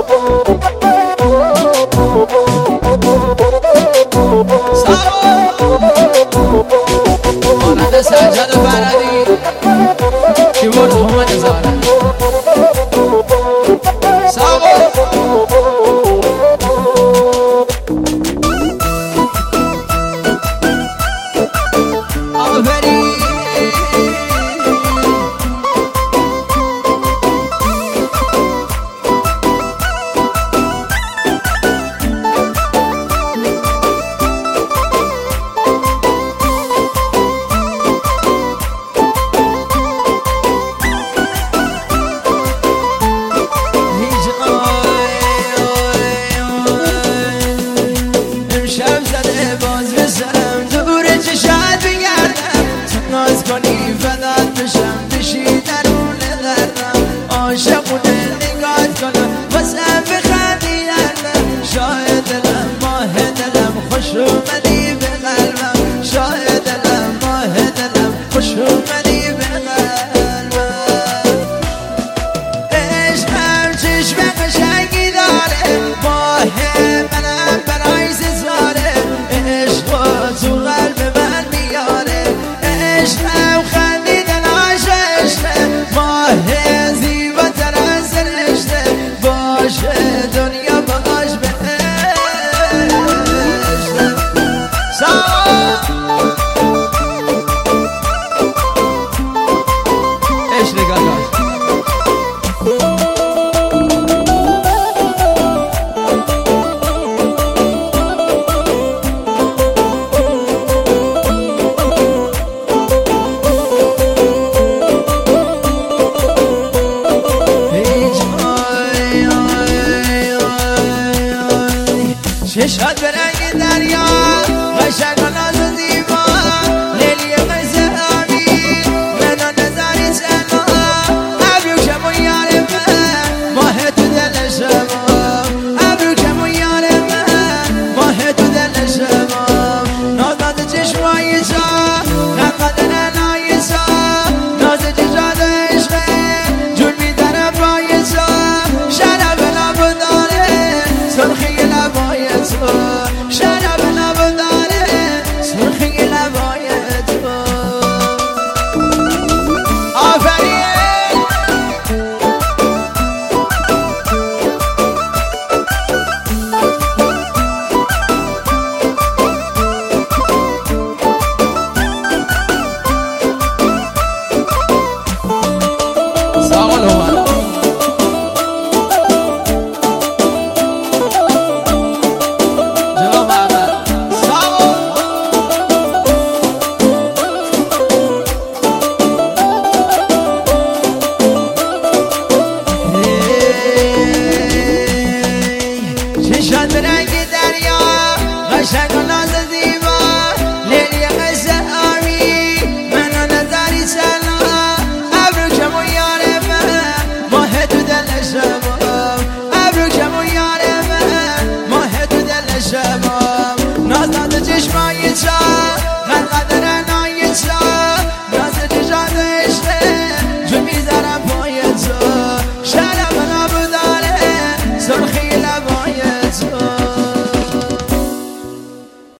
مانند سجاد فرهادی کیبورد محمد زاره کنی فدات بشم بشی درون قلبم عاشق و دل نگات کنم واسم بخندی دلم شاید دلم ماه دلم خوش اومدی به قلبم شاید دلم ماه دلم خوش اومدی به قلبم عشقم چشم قشنگی داره ماه منم برای سزاره عشق تو قلب من میاره عشقم خندیدن عاشق ماه زیباتر از سرشته باشه دنیا باش بهشته عشق نگاه چشات به رنگ دریا قشنگ و ناز و زیبا لیلی قیس امیر منو نظری سما ابرو کمون یار من ماه تو دل شما ابرو کمون یار من ماه تو دل شما ناز چشمای سا نقدر نای سا ناز چشات عشقه جون میدنم پای سا شرف لب داره سرخی لبای شراب لب داره سرخی لبای تو آفرین ساقل اومد